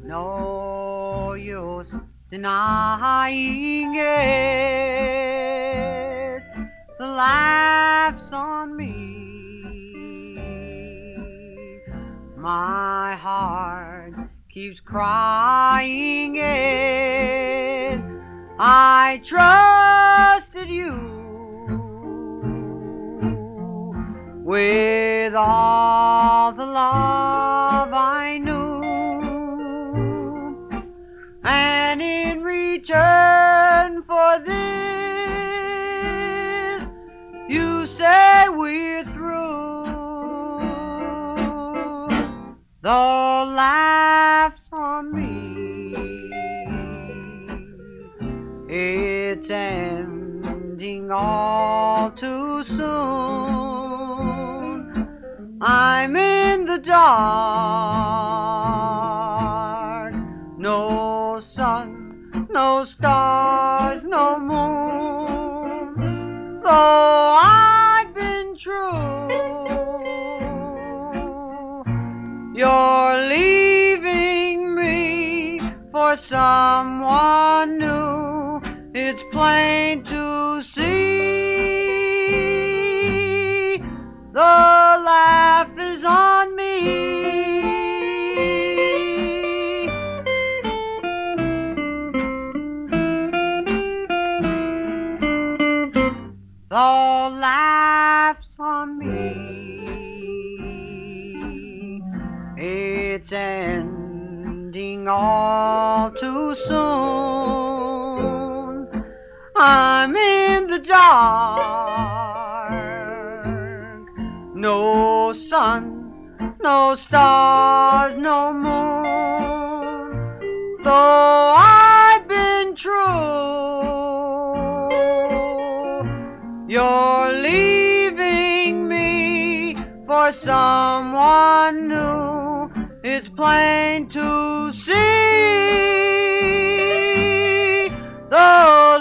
No use denying it. The laugh's on me. My heart keeps crying it. I trusted you with all the love I knew, and in return for this, you say we're through. The laugh's on me. It's ending all too soon. I'm in the dark. No sun, no stars, no moon. Though I've been true, you're leaving me for someone new. It's plain to see. The laugh is on me. The laugh's on me. It's ending all too soon. I'm in the dark. No sun, no stars, no moon. Though I've been true, you're leaving me for someone new. It's plain to see. The